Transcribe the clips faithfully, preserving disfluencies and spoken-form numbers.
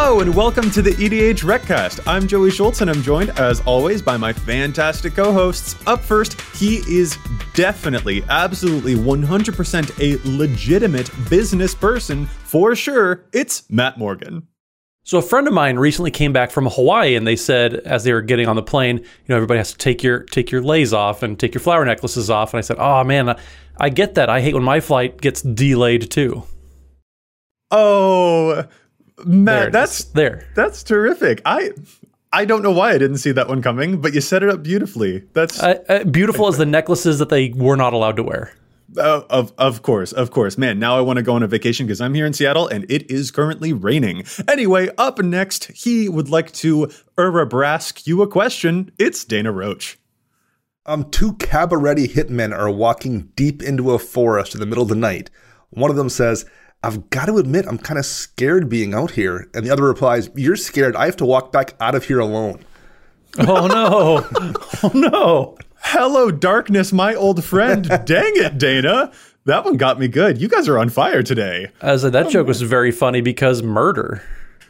Hello and welcome to the E D H Recast. I'm Joey Schultz and I'm joined, as always, by my fantastic co-hosts. Up first, he is definitely, absolutely, one hundred percent a legitimate business person for sure. It's Matt Morgan. So a friend of mine recently came back from Hawaii and they said, as they were getting on the plane, you know, everybody has to take your take your leis off and take your flower necklaces off. And I said, oh man, I, I get that. I hate when my flight gets delayed too. Oh, Matt, there that's there. That's terrific. I I don't know why I didn't see that one coming, but you set it up beautifully. That's uh, uh, beautiful as the necklaces that they were not allowed to wear. Uh, of of course, of course. Man, now I want to go on a vacation because I'm here in Seattle and it is currently raining. Anyway, up next, he would like to Urabrask you a question. It's Dana Roach. Um, two cabaret hitmen are walking deep into a forest in the middle of the night. One of them says, I've got to admit, I'm kind of scared being out here. And the other replies, you're scared. I have to walk back out of here alone. Oh, no. Oh, no. Hello, darkness, my old friend. Dang it, Dana. That one got me good. You guys are on fire today. As a, that joke was very funny because murder.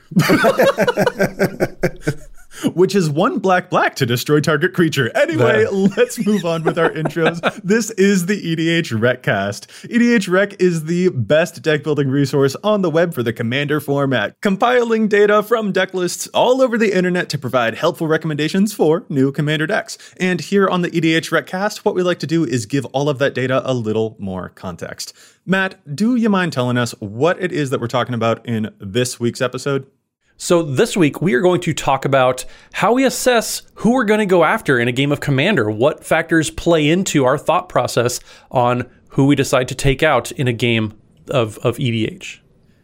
Which is one black black to destroy target creature. Anyway, that. Let's move on with our intros. This is the E D H Recast. E D H Rec is the best deck building resource on the web for the Commander format, compiling data from deck lists all over the internet to provide helpful recommendations for new Commander decks. And here on the E D H Recast, what we like to do is give all of that data a little more context. Matt, do you mind telling us what it is that we're talking about in this week's episode? So this week, we are going to talk about how we assess who we're going to go after in a game of Commander. What factors play into our thought process on who we decide to take out in a game of, of E D H.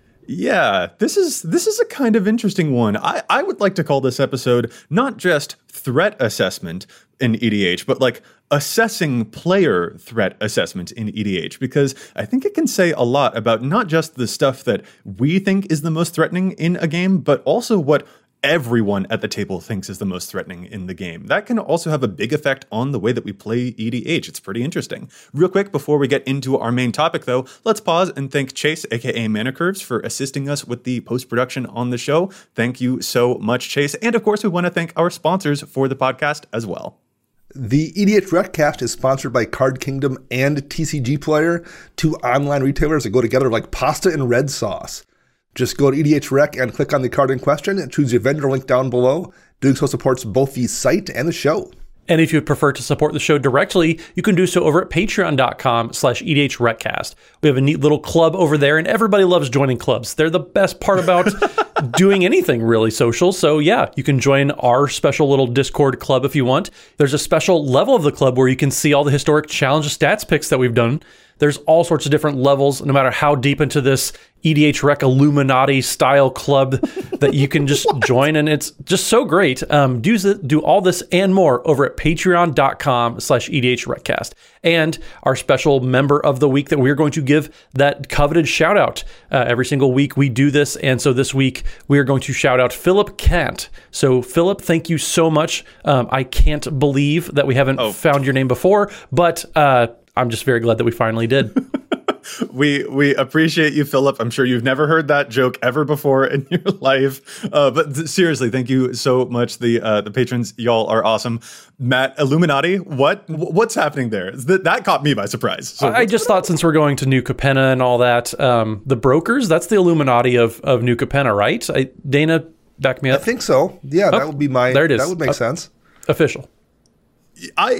Yeah, this is this is a kind of interesting one. I, I would like to call this episode not just threat assessment in E D H, but like assessing player threat assessment in E D H, because I think it can say a lot about not just the stuff that we think is the most threatening in a game, but also what everyone at the table thinks is the most threatening in the game. That can also have a big effect on the way that we play E D H. It's pretty interesting. Real quick, before we get into our main topic, though, let's pause and thank Chase, aka Mana Curves, for assisting us with the post-production on the show. Thank you so much, Chase. And of course, we want to thank our sponsors for the podcast as well. The E D H Recast is sponsored by Card Kingdom and T C G Player, two online retailers that go together like pasta and red sauce. Just go to E D H Rec and click on the card in question and choose your vendor link down below. Doing so supports both the site and the show. And if you would prefer to support the show directly, you can do so over at patreon.com slash EDHRecast. We have a neat little club over there, and everybody loves joining clubs. They're the best part about doing anything really social. So yeah, you can join our special little Discord club if you want. There's a special level of the club where you can see all the historic challenge stats picks that we've done. There's all sorts of different levels, no matter how deep into this E D H Rec Illuminati style club that you can just join. And it's just so great. Um, do, do all this and more over at patreon.com slash EDHRecast. And our special member of the week that we're going to give that coveted shout out. Uh, every single week we do this. And so this week we are going to shout out Philip Kant. So Philip, thank you so much. Um, I can't believe that we haven't oh. found your name before, but uh, I'm just very glad that we finally did. We we appreciate you, Philip. I'm sure you've never heard that joke ever before in your life. Uh, but th- seriously, thank you so much. The uh, the patrons, y'all are awesome. Matt, Illuminati, what what's happening there? That, that caught me by surprise. So I just thought since we're going to New Capenna and all that, um, the brokers, that's the Illuminati of, of New Capenna, right? I, Dana, back me up. I think so. Yeah, oh, that would be my, there it is. That would make uh, sense. Official. I...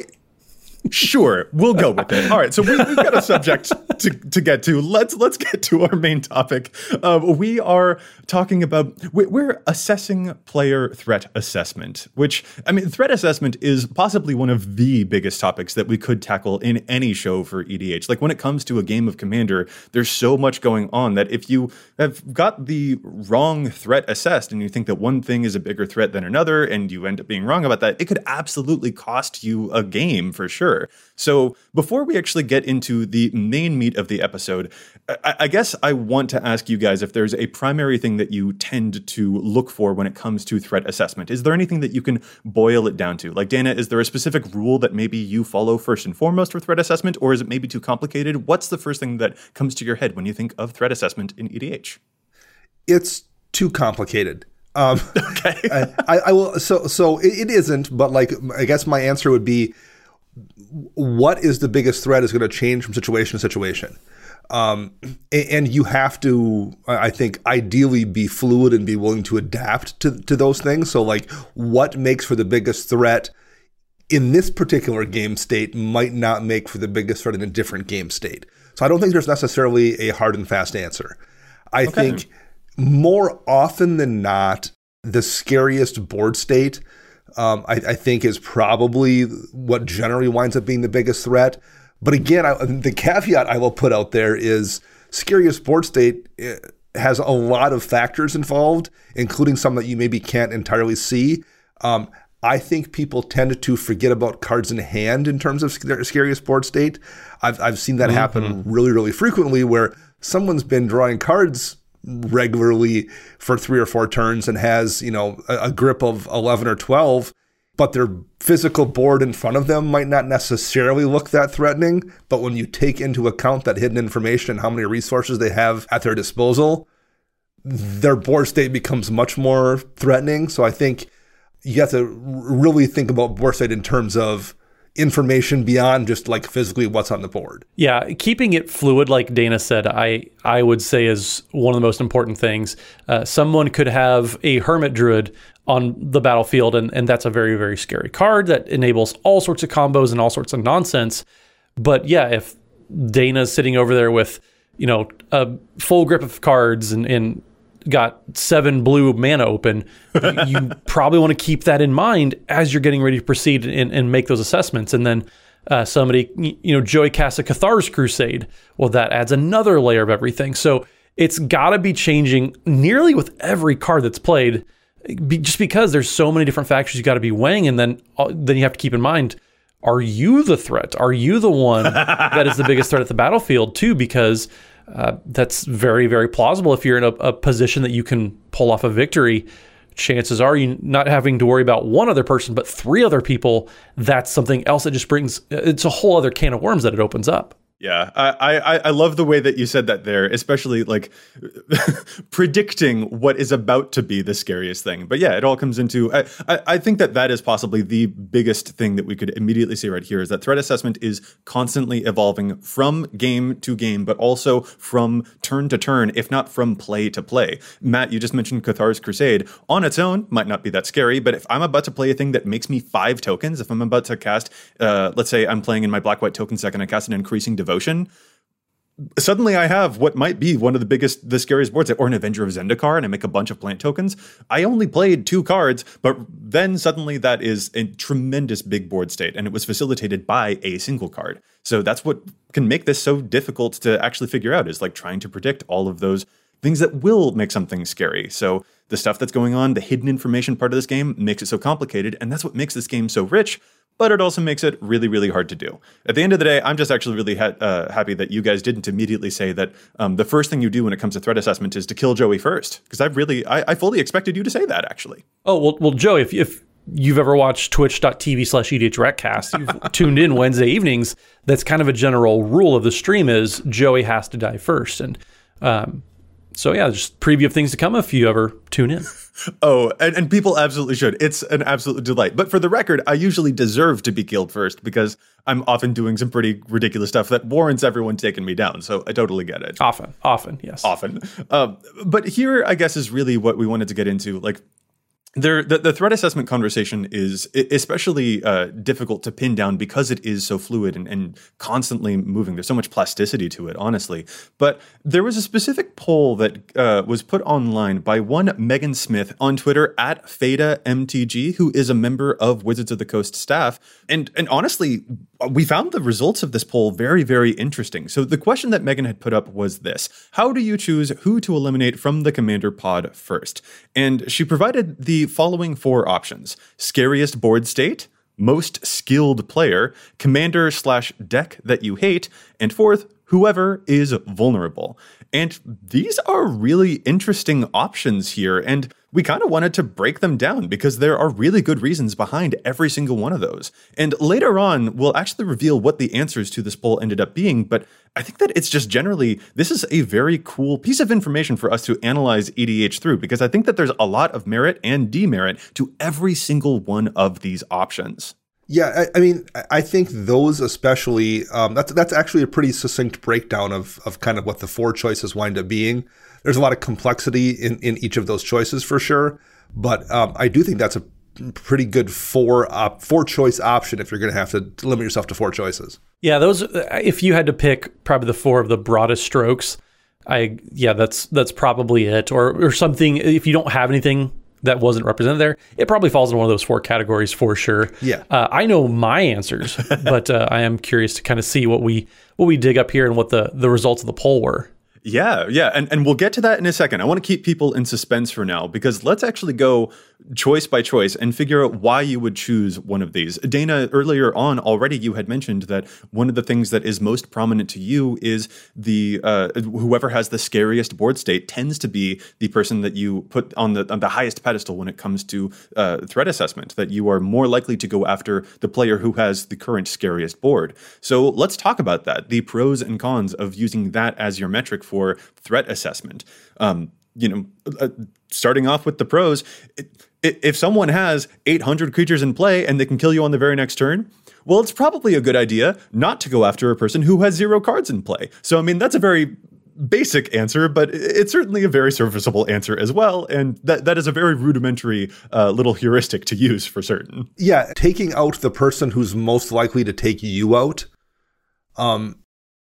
Sure, we'll go with it. All right, so we, we've got a subject to, to get to. Let's let's get to our main topic. Uh, we are talking about we're assessing player threat assessment, which I mean, threat assessment is possibly one of the biggest topics that we could tackle in any show for E D H. Like when it comes to a game of Commander, there's so much going on that if you have got the wrong threat assessed and you think that one thing is a bigger threat than another, and you end up being wrong about that, it could absolutely cost you a game for sure. So before we actually get into the main meat of the episode, I, I guess I want to ask you guys if there's a primary thing that you tend to look for when it comes to threat assessment. Is there anything that you can boil it down to? Like, Dana, is there a specific rule that maybe you follow first and foremost for threat assessment, or is it maybe too complicated? What's the first thing that comes to your head when you think of threat assessment in E D H? It's too complicated. Um, okay. I, I will. So, so it, it isn't. But like, I guess my answer would be, what is the biggest threat is going to change from situation to situation. Um, and, and you have to, I think, ideally be fluid and be willing to adapt to, to those things. So like, what makes for the biggest threat in this particular game state might not make for the biggest threat in a different game state. So I don't think there's necessarily a hard and fast answer. I okay. think more often than not, the scariest board state, um, I, I think, is probably what generally winds up being the biggest threat. But again, I, the caveat I will put out there is scariest board state has a lot of factors involved, including some that you maybe can't entirely see. Um, I think people tend to forget about cards in hand in terms of scariest board state. I've I've seen that mm-hmm. happen really, really frequently, where someone's been drawing cards regularly for three or four turns and has, you know, a, a grip of eleven or twelve, but their physical board in front of them might not necessarily look that threatening. But when you take into account that hidden information and how many resources they have at their disposal, their board state becomes much more threatening. So I think you have to really think about board state in terms of information beyond just like physically what's on the board. Yeah, keeping it fluid, like Dana said, I, I would say is one of the most important things. Uh, someone could have a Hermit Druid on the battlefield, and, and that's a very, very scary card that enables all sorts of combos and all sorts of nonsense. But yeah, if Dana's sitting over there with, you know, a full grip of cards and, and got seven blue mana open, you probably want to keep that in mind as you're getting ready to proceed and, and make those assessments. And then uh, somebody, you know, Joey casts a Cathar's Crusade. Well, that adds another layer of everything. So it's got to be changing nearly with every card that's played, be, just because there's so many different factors you got to be weighing. And then, uh, then you have to keep in mind, are you the threat? Are you the one that is the biggest threat at the battlefield too? Because Uh, that's very, very plausible. If you're in a, a position that you can pull off a victory, chances are you not having to worry about one other person, but three other people. That's something else that just brings, it's a whole other can of worms that it opens up. Yeah, I, I I love the way that you said that there, especially like predicting what is about to be the scariest thing. But yeah, it all comes into, I, I, I think that that is possibly the biggest thing that we could immediately see right here is that threat assessment is constantly evolving from game to game, but also from turn to turn, if not from play to play. Matt, you just mentioned Cathar's Crusade. On its own, might not be that scary, but if I'm about to play a thing that makes me five tokens, if I'm about to cast, uh, let's say I'm playing in my black-white token stack and I cast an increasing devotion, suddenly I have what might be one of the biggest, the scariest boards, or an Avenger of Zendikar, and I make a bunch of plant tokens. I only played two cards, but then suddenly that is a tremendous big board state, and it was facilitated by a single card. So that's what can make this so difficult to actually figure out, is like trying to predict all of those things that will make something scary. So the stuff that's going on, the hidden information part of this game makes it so complicated, and that's what makes this game so rich, but it also makes it really, really hard to do. At the end of the day, I'm just actually really ha- uh, happy that you guys didn't immediately say that um, the first thing you do when it comes to threat assessment is to kill Joey first, because I really, I, I fully expected you to say that, actually. Oh, well, well Joey, if, if you've ever watched twitch.tv slash EDHRecast, you've tuned in Wednesday evenings, that's kind of a general rule of the stream is Joey has to die first. And um, so, yeah, just preview of things to come if you ever tune in. Oh, and, and people absolutely should. It's an absolute delight. But for the record, I usually deserve to be killed first because I'm often doing some pretty ridiculous stuff that warrants everyone taking me down. So I totally get it. Often, often, yes. Often. Uh, but here, I guess, is really what we wanted to get into. Like, There, the, the threat assessment conversation is especially uh, difficult to pin down because it is so fluid and, and constantly moving. There's so much plasticity to it, honestly. But there was a specific poll that uh, was put online by one Megan Smith on Twitter at FadaMTG, who is a member of Wizards of the Coast staff. And, and honestly, we found the results of this poll very, very interesting. So the question that Megan had put up was this: how do you choose who to eliminate from the commander pod first? And she provided the following four options: scariest board state, most skilled player, commander slash deck that you hate, and fourth, whoever is vulnerable. And these are really interesting options here, and we kind of wanted to break them down because there are really good reasons behind every single one of those. And later on, we'll actually reveal what the answers to this poll ended up being, but I think that it's just generally, this is a very cool piece of information for us to analyze E D H through, because I think that there's a lot of merit and demerit to every single one of these options. Yeah, I, I mean, I think those especially, um, that's that's actually a pretty succinct breakdown of of kind of what the four choices wind up being. There's a lot of complexity in, in each of those choices for sure, but um, I do think that's a pretty good four op, four choice option if you're going to have to limit yourself to four choices. Yeah, those. If you had to pick probably the four of the broadest strokes, I yeah, that's that's probably it, or or something. If you don't have anything that wasn't represented there, it probably falls in one of those four categories for sure. Yeah. Uh, I know my answers, but uh, I am curious to kind of see what we what we dig up here and what the, the results of the poll were. Yeah, yeah, and, and we'll get to that in a second. I want to keep people in suspense for now, because let's actually go choice by choice and figure out why you would choose one of these. Dana, earlier on already you had mentioned that one of the things that is most prominent to you is the uh, whoever has the scariest board state tends to be the person that you put on the on the highest pedestal when it comes to uh, threat assessment, that you are more likely to go after the player who has the current scariest board. So let's talk about that, the pros and cons of using that as your metric for for threat assessment. Um, you know, uh, starting off with the pros, it, it, if someone has eight hundred creatures in play and they can kill you on the very next turn, well, it's probably a good idea not to go after a person who has zero cards in play. So, I mean, that's a very basic answer, but it's certainly a very serviceable answer as well. And that that is a very rudimentary uh, little heuristic to use for certain. Yeah, taking out the person who's most likely to take you out um,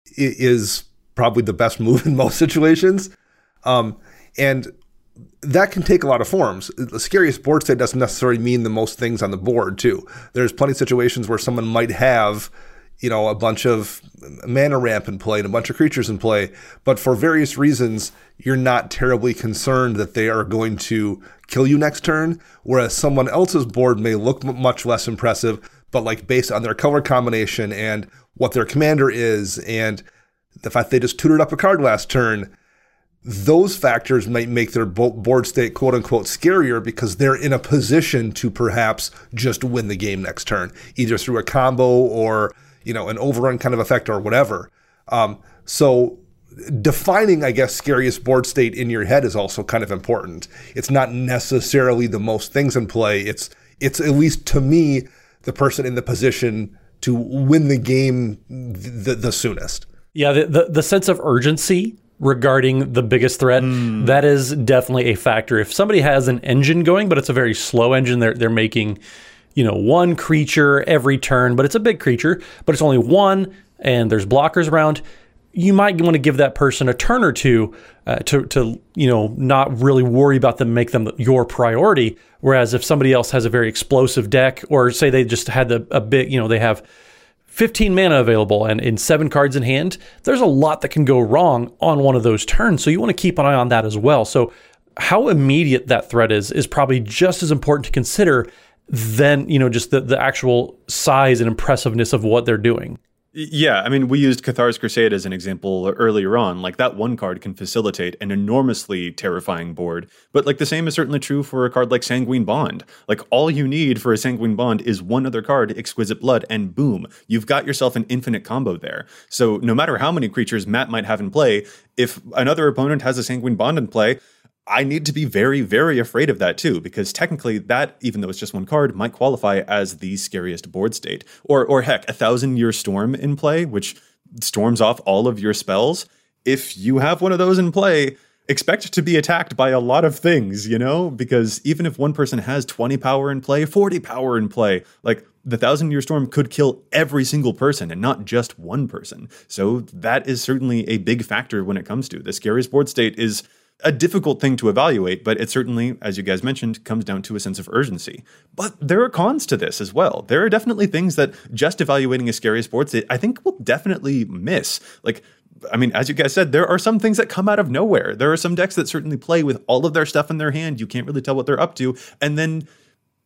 is probably the best move in most situations. Um, and that can take a lot of forms. The scariest board state doesn't necessarily mean the most things on the board, too. There's plenty of situations where someone might have, you know, a bunch of mana ramp in play and a bunch of creatures in play, but for various reasons, you're not terribly concerned that they are going to kill you next turn, whereas someone else's board may look m- much less impressive, but like based on their color combination and what their commander is and the fact they just tutored up a card last turn, those factors might make their board state quote unquote scarier because they're in a position to perhaps just win the game next turn, either through a combo or, you know, an overrun kind of effect or whatever. Um, so defining, I guess, scariest board state in your head is also kind of important. It's not necessarily the most things in play. It's, it's at least to me, the person in the position to win the game the, the soonest. Yeah, the, the, the sense of urgency regarding the biggest threat, mm. that is definitely a factor. If somebody has an engine going, but it's a very slow engine, they're they're making, you know, one creature every turn, but it's a big creature, but it's only one, and there's blockers around, you might want to give that person a turn or two uh, to, to, you know, not really worry about them, make them your priority. Whereas if somebody else has a very explosive deck, or say they just had the, a big, you know, they have fifteen mana available and in seven cards in hand, there's a lot that can go wrong on one of those turns. So you want to keep an eye on that as well. So how immediate that threat is, is probably just as important to consider than, you know, just the, the actual size and impressiveness of what they're doing. Yeah, I mean, we used Cathar's Crusade as an example earlier on. Like, that one card can facilitate an enormously terrifying board. But, like, the same is certainly true for a card like Sanguine Bond. Like, all you need for a Sanguine Bond is one other card, Exquisite Blood, and boom, you've got yourself an infinite combo there. So no matter how many creatures Matt might have in play, if another opponent has a Sanguine Bond in play, I need to be very, very afraid of that too, because technically that, even though it's just one card, might qualify as the scariest board state. Or, or heck, a Thousand Year Storm in play, which storms off all of your spells. If you have one of those in play, expect to be attacked by a lot of things, you know? Because even if one person has twenty power in play, forty power in play, like, the Thousand Year Storm could kill every single person and not just one person. So that is certainly a big factor when it comes to the scariest board state. Is a difficult thing to evaluate, but it certainly, as you guys mentioned, comes down to a sense of urgency. But there are cons to this as well. There are definitely things that just evaluating a scariest board state, I think, will definitely miss. Like, I mean, as you guys said, there are some things that come out of nowhere. There are some decks that certainly play with all of their stuff in their hand. You can't really tell what they're up to. And then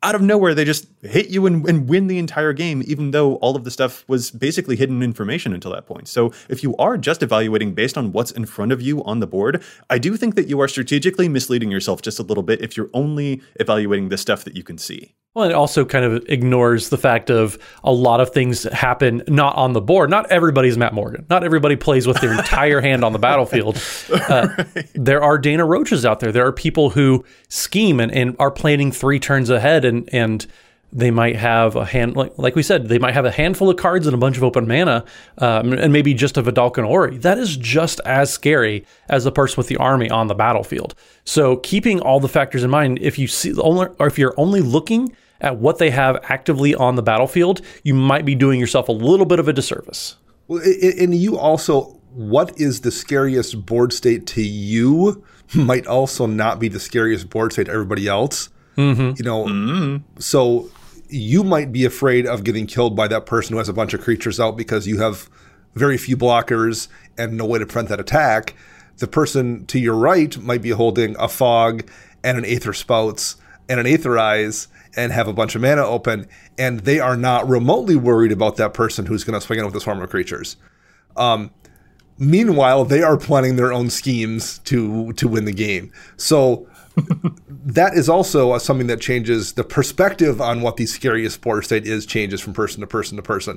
out of nowhere, they just hit you and, and win the entire game, even though all of the stuff was basically hidden information until that point. So if you are just evaluating based on what's in front of you on the board, I do think that you are strategically misleading yourself just a little bit if you're only evaluating the stuff that you can see. Well, it also kind of ignores the fact of a lot of things happen not on the board. Not everybody's Matt Morgan. Not everybody plays with their entire hand on the battlefield. Uh, right. There are Dana Roaches out there. There are people who scheme and, and are planning three turns ahead, and and they might have a hand, like, like we said, they might have a handful of cards and a bunch of open mana, um, and maybe just a Vidalcan Ori. That is just as scary as the person with the army on the battlefield. So keeping all the factors in mind, if you see only, or if you're only looking at what they have actively on the battlefield, you might be doing yourself a little bit of a disservice. Well, and you also, what is the scariest board state to you might also not be the scariest board state to everybody else. Mm-hmm. You know, mm-hmm. so you might be afraid of getting killed by that person who has a bunch of creatures out because you have very few blockers and no way to prevent that attack. The person to your right might be holding a Fog and an Aether Spouts and an Aetherize and have a bunch of mana open, and they are not remotely worried about that person who's going to swing in with a swarm of creatures. Um, meanwhile, they are planning their own schemes to to win the game. So that is also uh, something that changes the perspective on what the scariest board state is, changes from person to person to person.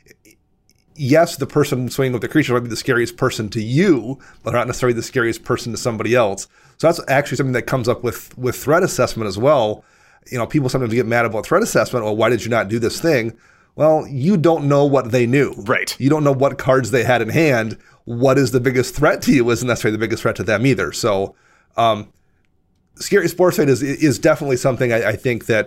Yes, the person swinging with the creature might be the scariest person to you, but not necessarily the scariest person to somebody else. So that's actually something that comes up with, with threat assessment as well. You know, people sometimes get mad about threat assessment. Well, why did you not do this thing? Well, you don't know what they knew. Right. You don't know what cards they had in hand. What is the biggest threat to you isn't necessarily the biggest threat to them either. So, um, scariest board state is is definitely something I, I think that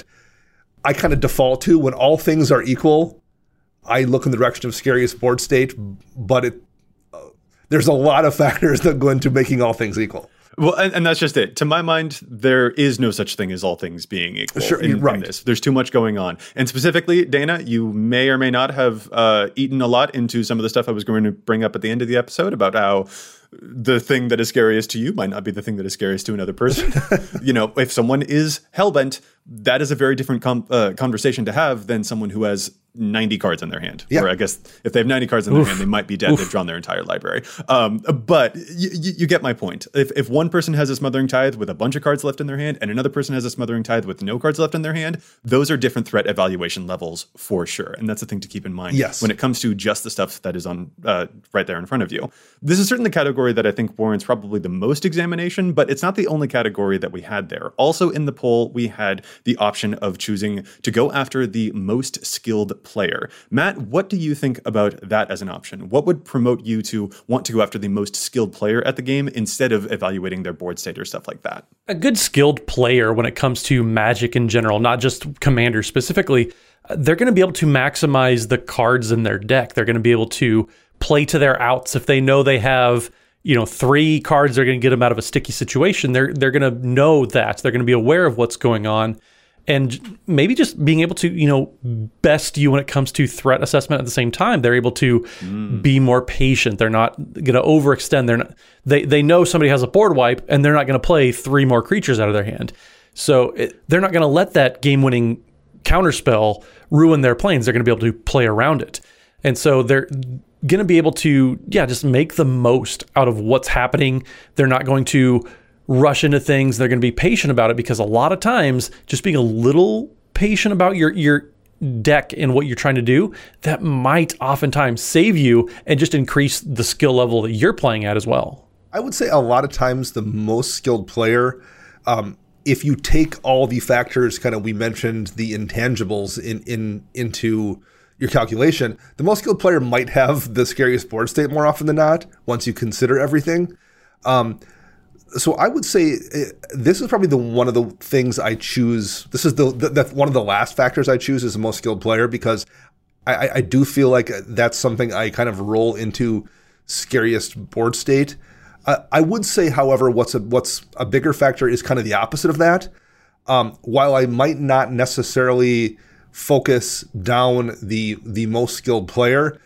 I kind of default to when all things are equal. I look in the direction of scariest board state, but it uh, there's a lot of factors that go into making all things equal. Well, and, and that's just it. To my mind, there is no such thing as all things being equal sure, in, right. in this. There's too much going on. And specifically, Dana, you may or may not have uh, eaten a lot into some of the stuff I was going to bring up at the end of the episode about how the thing that is scariest to you might not be the thing that is scariest to another person. You know, if someone is hellbent, that is a very different com- uh, conversation to have than someone who has ninety cards in their hand. Yeah. Or I guess if they have ninety cards in Oof. their hand, they might be dead. Oof. They've drawn their entire library. Um, but y- y- you get my point. If if one person has a Smothering Tithe with a bunch of cards left in their hand and another person has a Smothering Tithe with no cards left in their hand, those are different threat evaluation levels for sure. And that's the thing to keep in mind yes. when it comes to just the stuff that is on uh, right there in front of you. This is certainly the category that I think warrants probably the most examination, but it's not the only category that we had there. Also in the poll, we had the option of choosing to go after the most skilled player. Matt, what do you think about that as an option? What would promote you to want to go after the most skilled player at the game instead of evaluating their board state or stuff like that? A good skilled player when it comes to Magic in general, not just Commander specifically, they're going to be able to maximize the cards in their deck. They're going to be able to play to their outs. If they know they have, you know, three cards that are going to get them out of a sticky situation, they're they're going to know that. They're going to be aware of what's going on. And maybe just being able to, you know, best you when it comes to threat assessment at the same time. They're able to mm. be more patient. They're not going to overextend. They're not, they, they know somebody has a board wipe and they're not going to play three more creatures out of their hand. So it, they're not going to let that game-winning counterspell ruin their planes. They're going to be able to play around it. And so they're going to be able to, yeah, just make the most out of what's happening. They're not going to rush into things. They're going to be patient about it, because a lot of times just being a little patient about your your deck and what you're trying to do, that might oftentimes save you and just increase the skill level that you're playing at as well. I would say a lot of times the most skilled player, um, if you take all the factors, kind of we mentioned the intangibles in, in into your calculation, the most skilled player might have the scariest board state more often than not, once you consider everything. Um, So I would say uh, this is probably the one of the things I choose. This is the, the, the one of the last factors I choose as the most skilled player, because I, I do feel like that's something I kind of roll into scariest board state. Uh, I would say, however, what's a what's a bigger factor is kind of the opposite of that. Um, while I might not necessarily focus down the the most skilled player,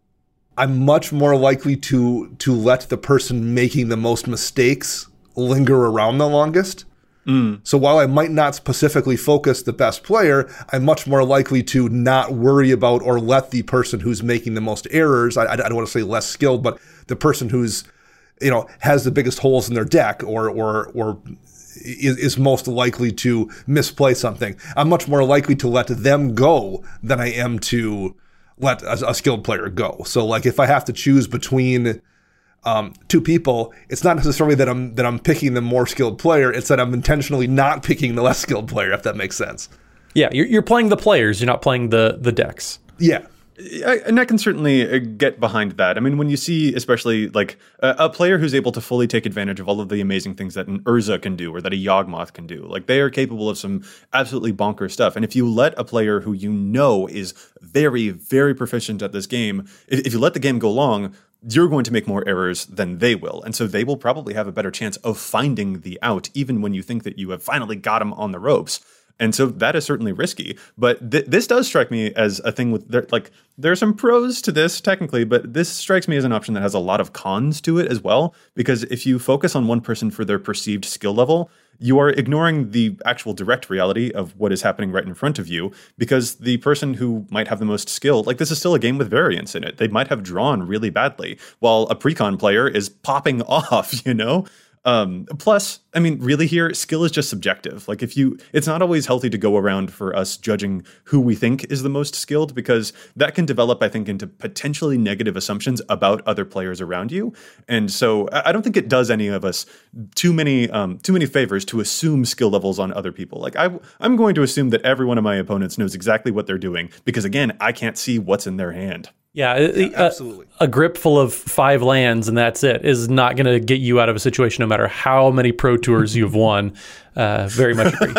I'm much more likely to to let the person making the most mistakes linger around the longest. Mm. So while I might not specifically focus the best player, I'm much more likely to not worry about or let the person who's making the most errors, I, I don't want to say less skilled, but the person who's, you know, has the biggest holes in their deck or or or is, is most likely to misplay something. I'm much more likely to let them go than I am to let a, a skilled player go. So like if I have to choose between um, two people, it's not necessarily that I'm that I'm picking the more skilled player. It's that I'm intentionally not picking the less skilled player, if that makes sense. Yeah, you're, you're playing the players. You're not playing the the decks. Yeah. I, and I can certainly get behind that. I mean, when you see, especially like a, a player who's able to fully take advantage of all of the amazing things that an Urza can do or that a Yawgmoth can do, like they are capable of some absolutely bonkers stuff. And if you let a player who you know is very, very proficient at this game, if, if you let the game go long, you're going to make more errors than they will. And so they will probably have a better chance of finding the out, even when you think that you have finally got them on the ropes. And so that is certainly risky, but th- this does strike me as a thing with there, like there are some pros to this technically, but this strikes me as an option that has a lot of cons to it as well. Because if you focus on one person for their perceived skill level, you are ignoring the actual direct reality of what is happening right in front of you. Because the person who might have the most skill, like this is still a game with variance in it. They might have drawn really badly, while a precon player is popping off. You know. Um, plus, I mean, really here, skill is just subjective. Like if you, it's not always healthy to go around for us judging who we think is the most skilled, because that can develop, I think, into potentially negative assumptions about other players around you. And so I don't think it does any of us too many, um, too many favors to assume skill levels on other people. Like I, I'm going to assume that every one of my opponents knows exactly what they're doing, because again, I can't see what's in their hand. Yeah, yeah a, absolutely. A grip full of five lands and that's it is not going to get you out of a situation no matter how many Pro Tours you've won. Uh, very much agree.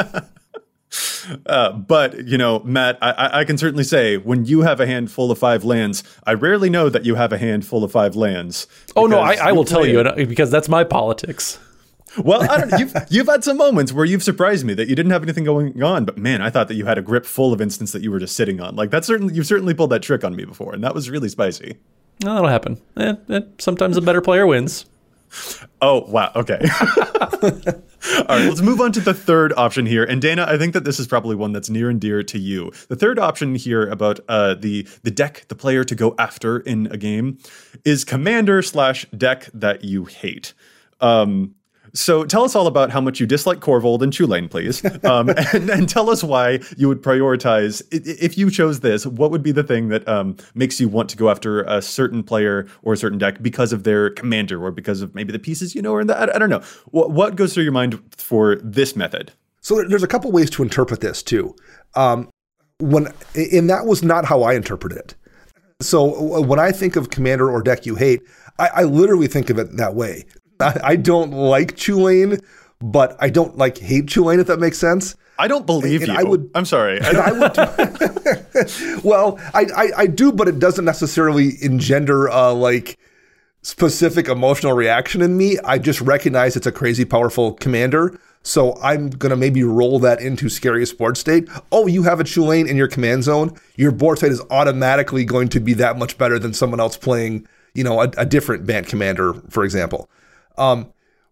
uh, but, you know, Matt, I, I can certainly say when you have a hand full of five lands, I rarely know that you have a hand full of five lands. Oh, no, I, I will tell you because that's my politics. Well, I don't, you've, you've had some moments where you've surprised me that you didn't have anything going on, but man, I thought that you had a grip full of instants that you were just sitting on. Like that's certainly, you've certainly pulled that trick on me before, and that was really spicy. No, that'll happen. Eh, eh, sometimes a better player wins. Oh, wow. Okay. All right, let's move on to the third option here. And Dana, I think that this is probably one that's near and dear to you. The third option here about uh, the, the deck, the player to go after in a game is commander slash deck that you hate. Um, So tell us all about how much you dislike Korvold and Chulane, please. Um, and, and tell us why you would prioritize, if you chose this, what would be the thing that um, makes you want to go after a certain player or a certain deck because of their commander or because of maybe the pieces you know or in the, I, I don't know. What, what goes through your mind for this method? So there's a couple ways to interpret this too. Um, when and that was not how I interpret it. So when I think of commander or deck you hate, I, I literally think of it that way. I, I don't like Chulane, but I don't like hate Chulane, if that makes sense. I don't believe and you. I would, I'm sorry. I, I would. Well, I, I I do, but it doesn't necessarily engender uh, like specific emotional reaction in me. I just recognize it's a crazy powerful commander. So I'm going to maybe roll that into Scariest Board State. Oh, you have a Chulane in your command zone. Your board state is automatically going to be that much better than someone else playing, you know, a, a different band commander, for example. Um,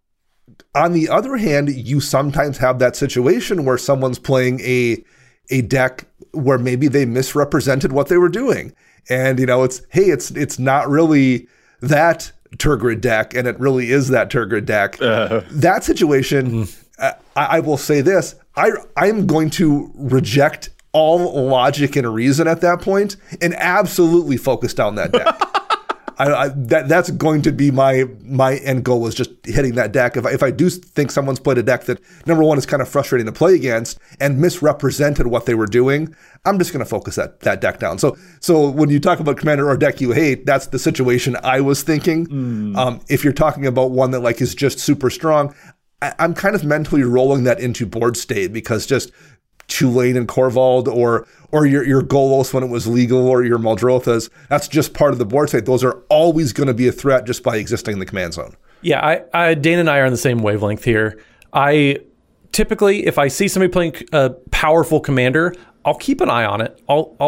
on the other hand, you sometimes have that situation where someone's playing a a deck where maybe they misrepresented what they were doing. And, you know, it's, hey, it's it's not really that Tergrid deck, and it really is that Tergrid deck. Uh. That situation, mm. uh, I, I will say this, I I'm going to reject all logic and reason at that point and absolutely focus down that deck. I, I, that that's going to be my my end goal, is just hitting that deck. If I, if I do think someone's played a deck that, number one, is kind of frustrating to play against and misrepresented what they were doing, I'm just going to focus that that deck down. So so when you talk about commander or deck you hate, that's the situation I was thinking. Mm. Um, if you're talking about one that like is just super strong, I, I'm kind of mentally rolling that into board state, because just Chulane and Korvold, or or your your Golos when it was legal, or your Muldrothas, that's just part of the board state. Those are always going to be a threat just by existing in the command zone. Yeah, I, I Dana and I are on the same wavelength here. I typically, if I see somebody playing a powerful commander, I'll keep an eye on it. I'll I'll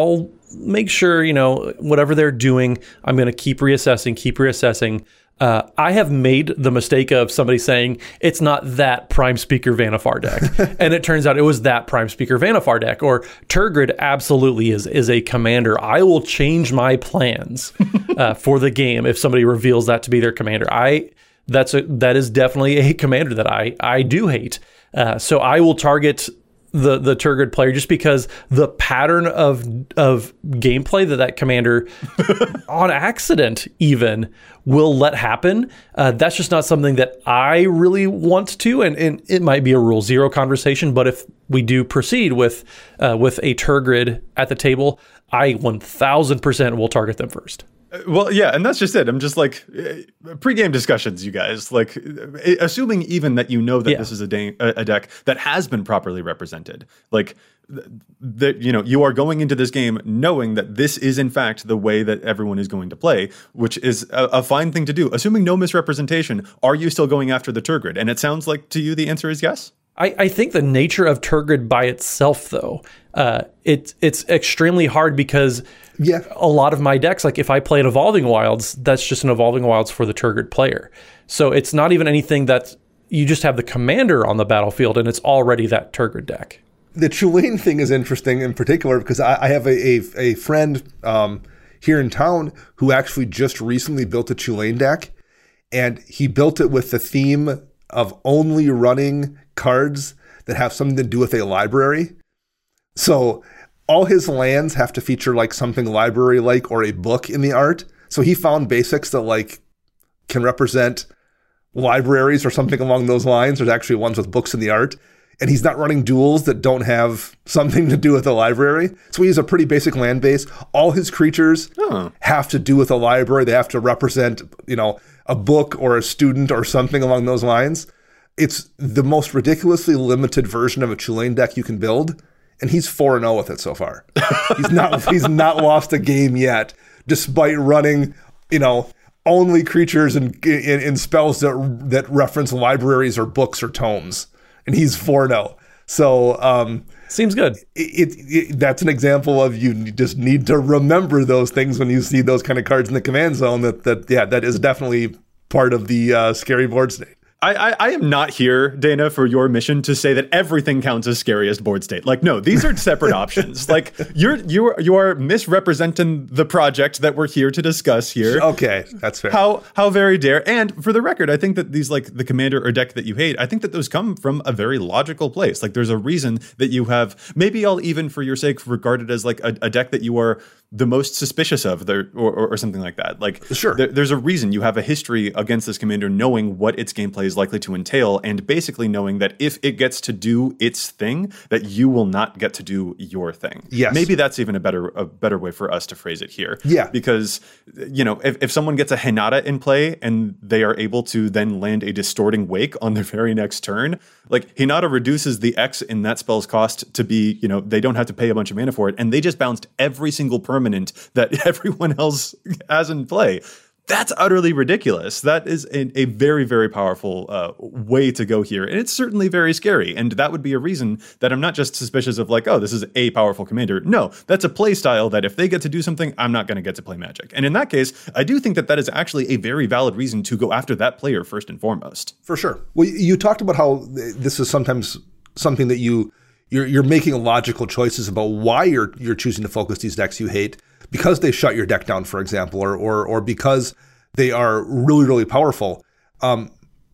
make sure, you know, whatever they're doing, I'm going to keep reassessing, keep reassessing. Uh, I have made the mistake of somebody saying it's not that Prime Speaker Vannifar deck. And it turns out it was that Prime Speaker Vannifar deck. Or Tergrid absolutely is is a commander. I will change my plans uh, for the game if somebody reveals that to be their commander. I that's a, that is definitely a commander that I, I do hate. Uh, so I will target the the Tergrid player just because the pattern of of gameplay that that commander on accident even will let happen. Uh, that's just not something that I really want to, and, and it might be a rule zero conversation, but if we do proceed with uh, with a Tergrid at the table, I one thousand percent will target them first. Well, yeah, and that's just it. I'm just like, uh, pre-game discussions, you guys. Like, uh, assuming even that you know that yeah. this is a, de- a deck that has been properly represented. Like, that you know, you are going into this game knowing that this is, in fact, the way that everyone is going to play, which is a, a fine thing to do. Assuming no misrepresentation, are you still going after the Tergrid? And it sounds like, to you, the answer is yes? I, I think the nature of Tergrid by itself, though, uh, it, it's extremely hard because yeah. a lot of my decks, like if I play an Evolving Wilds, that's just an Evolving Wilds for the Tergrid player. So it's not even anything that you just have the commander on the battlefield and it's already that Tergrid deck. The Chulane thing is interesting in particular because I, I have a, a, a friend um, here in town who actually just recently built a Chulane deck, and he built it with the theme of only running cards that have something to do with a library. So all his lands have to feature like something library-like or a book in the art. So he found basics that like can represent libraries or something along those lines. There's actually ones with books in the art. And he's not running duels that don't have something to do with a library. So he has a pretty basic land base. All his creatures oh. have to do with a library. They have to represent, you know, a book or a student or something along those lines. It's the most ridiculously limited version of a Chulane deck you can build. And he's four and oh with it so far. He's not he's not lost a game yet, despite running, you know, only creatures and in, in, in spells that that reference libraries or books or tomes. And he's four and oh. So um, seems good. It, it, it, that's an example of you just need to remember those things when you see those kind of cards in the command zone. That that yeah, that is definitely part of the uh, scary board state. I, I, I am not here, Dana, for your mission to say that everything counts as scariest board state. Like, no, these are separate options. Like, you're you are you are misrepresenting the project that we're here to discuss here. Okay, that's fair. How how very dare! And for the record, I think that these like the commander or deck that you hate, I think that those come from a very logical place. Like, there's a reason that you have. Maybe I'll even, for your sake, regard it as like a, a deck that you are the most suspicious of, there, or, or or something like that. Like, sure, there, there's a reason you have a history against this commander, knowing what its gameplay is likely to entail, and basically knowing that if it gets to do its thing, that you will not get to do your thing. Yes. Maybe that's even a better a better way for us to phrase it here. Yeah. Because, you know, if, if someone gets a Hinata in play and they are able to then land a Distorting Wake on their very next turn, like, Hinata reduces the X in that spell's cost to be, you know, they don't have to pay a bunch of mana for it, and they just bounced every single permanent that everyone else has in play. That's utterly ridiculous. That is a, a very, very powerful uh, way to go here. And it's certainly very scary. And that would be a reason that I'm not just suspicious of like, oh, this is a powerful commander. No, that's a play style that if they get to do something, I'm not going to get to play Magic. And in that case, I do think that that is actually a very valid reason to go after that player first and foremost. For sure. Well, you talked about how this is sometimes something that you, you're, you're making logical choices about why you're you're choosing to focus these decks you hate. Because they shut your deck down, for example, or or or because they are really, really powerful. Um,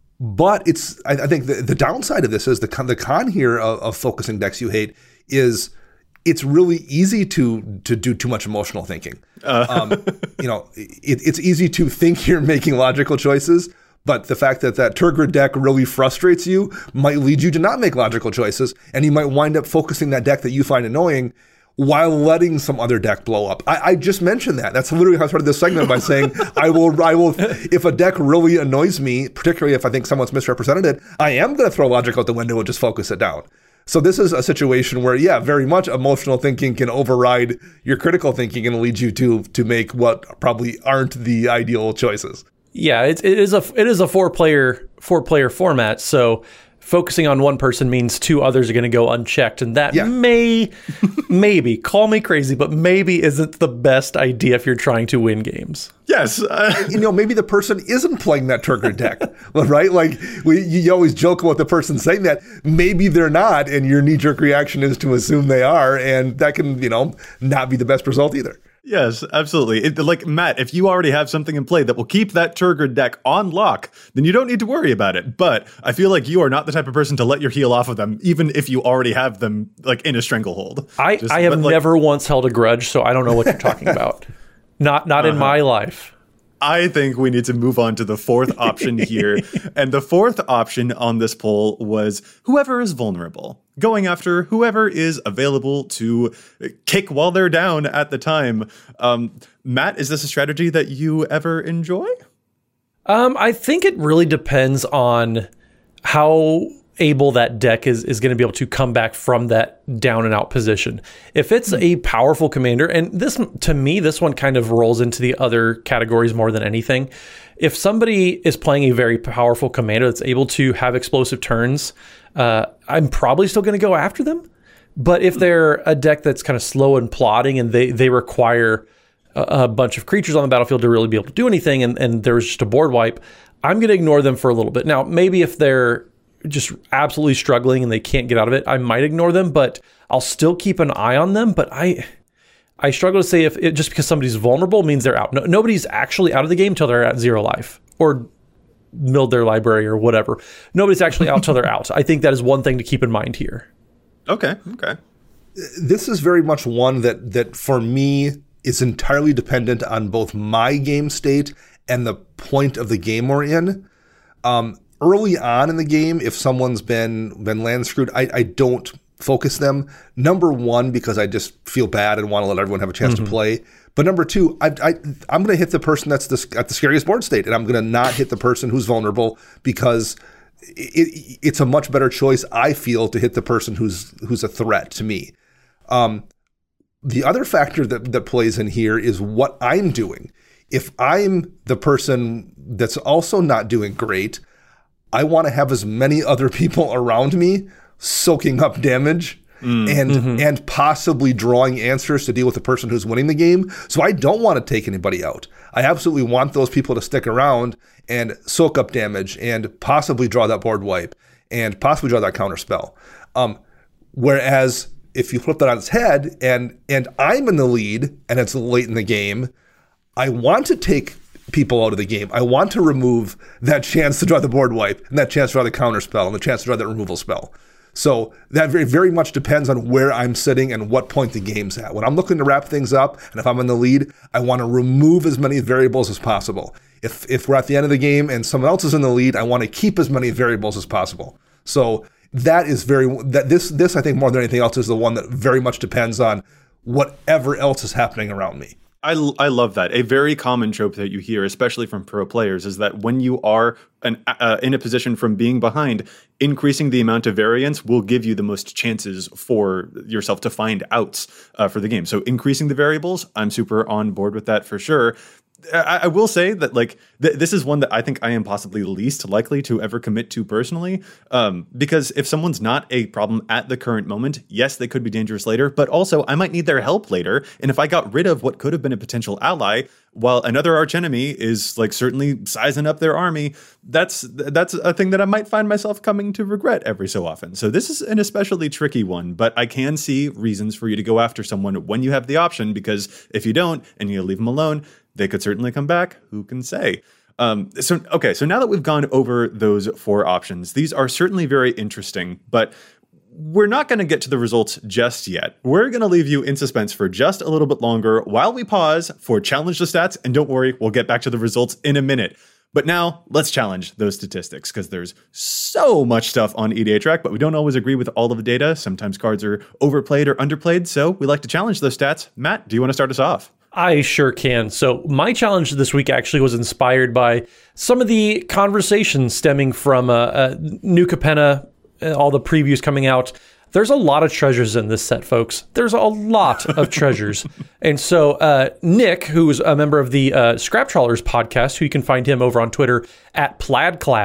but it's I, I think the, the downside of this is the con, the con here of, of focusing decks you hate is it's really easy to to do too much emotional thinking. Uh. Um, you know, it, it's easy to think you're making logical choices, but the fact that that Tergrid deck really frustrates you might lead you to not make logical choices, and you might wind up focusing that deck that you find annoying while letting some other deck blow up. I, I just mentioned that. That's literally how I started this segment by saying, I will, I will, if a deck really annoys me, particularly if I think someone's misrepresented it, I am going to throw logic out the window and just focus it down. So this is a situation where, yeah, very much emotional thinking can override your critical thinking and lead you to to make what probably aren't the ideal choices. Yeah, it, it is a it is a four player four player format. So focusing on one person means two others are going to go unchecked. And that Yeah. may, maybe, call me crazy, but maybe isn't the best idea if you're trying to win games. Yes. Uh, You know, maybe the person isn't playing that Turgid deck, right? Like, we, you always joke about the person saying that. Maybe they're not, and your knee-jerk reaction is to assume they are, and that can, you know, not be the best result either. yes, absolutely. It, like, Matt, if you already have something in play that will keep that Turgid deck on lock, then you don't need to worry about it. But I feel like you are not the type of person to let your heel off of them, even if you already have them, like, in a stranglehold. I, Just- I have but, like, never once held a grudge, so I don't know what you're talking about. Not not in my life. I think we need to move on to the fourth option here. And the fourth option on this poll was whoever is vulnerable, going after whoever is available to kick while they're down at the time. Um, Matt, is this a strategy that you ever enjoy? Um, I think it really depends on how able that deck is is going to be able to come back from that down and out position. If it's a powerful commander, and this, to me, this one kind of rolls into the other categories more than anything. If somebody is playing a very powerful commander that's able to have explosive turns, uh, I'm probably still going to go after them. But if they're a deck that's kind of slow and plodding and they, they require a, a bunch of creatures on the battlefield to really be able to do anything, and, and there's just a board wipe, I'm going to ignore them for a little bit. Now, maybe if they're just absolutely struggling and they can't get out of it, I might ignore them, but I'll still keep an eye on them. But I I struggle to say if it, just because somebody's vulnerable means they're out. No, nobody's actually out of the game till they're at zero life or milled their library or whatever. Nobody's actually out till they're out. I think that is one thing to keep in mind here. Okay, okay. This is very much one that that for me is entirely dependent on both my game state and the point of the game we're in. Um, early on in the game, if someone's been been land screwed, I, I don't focus them. Number one, because I just feel bad and want to let everyone have a chance mm-hmm. to play. But number two, I, I, I'm going to hit the person that's the, at the scariest board state, and I'm going to not hit the person who's vulnerable because it, it's a much better choice, I feel, to hit the person who's who's a threat to me. Um, the other factor that, that plays in here is what I'm doing. If I'm the person that's also not doing great, I want to have as many other people around me soaking up damage mm, and mm-hmm. and possibly drawing answers to deal with the person who's winning the game. So I don't want to take anybody out. I absolutely want those people to stick around and soak up damage and possibly draw that board wipe and possibly draw that counter spell. Um, whereas if you flip that on its head and and I'm in the lead and it's late in the game, I want to take people out of the game. I want to remove that chance to draw the board wipe and that chance to draw the counter spell and the chance to draw that removal spell. So that very, very much depends on where I'm sitting and what point the game's at. When I'm looking to wrap things up and if I'm in the lead, I want to remove as many variables as possible. If if we're at the end of the game and someone else is in the lead, I want to keep as many variables as possible. So that is very, that this, this I think more than anything else is the one that very much depends on whatever else is happening around me. I, I love that. A very common trope that you hear, especially from pro players, is that when you are an, uh, in a position from being behind, increasing the amount of variance will give you the most chances for yourself to find outs uh, for the game. So increasing the variables, I'm super on board with that for sure. I, I will say that like th- this is one that I think I am possibly least likely to ever commit to personally, um, because if someone's not a problem at the current moment, yes, they could be dangerous later, but also I might need their help later. And if I got rid of what could have been a potential ally, while another archenemy is like certainly sizing up their army, that's that's a thing that I might find myself coming to regret every so often. So this is an especially tricky one, but I can see reasons for you to go after someone when you have the option, because if you don't and you leave them alone, they could certainly come back. Who can say? Um, so, okay, so now that we've gone over those four options, these are certainly very interesting, but we're not going to get to the results just yet. We're going to leave you in suspense for just a little bit longer while we pause for Challenge the Stats, and don't worry, we'll get back to the results in a minute. But now, let's challenge those statistics, because there's so much stuff on E D H Rec, but we don't always agree with all of the data. Sometimes cards are overplayed or underplayed, so we like to challenge those stats. Matt, do you want to start us off? I sure can. So my challenge this week actually was inspired by some of the conversation stemming from uh, uh, New Capenna, uh, all the previews coming out. There's a lot of treasures in this set, folks. There's a lot of treasures. And so uh, Nick, who's a member of the uh, Scrap Trawlers podcast, who you can find him over on Twitter at PlaidClad,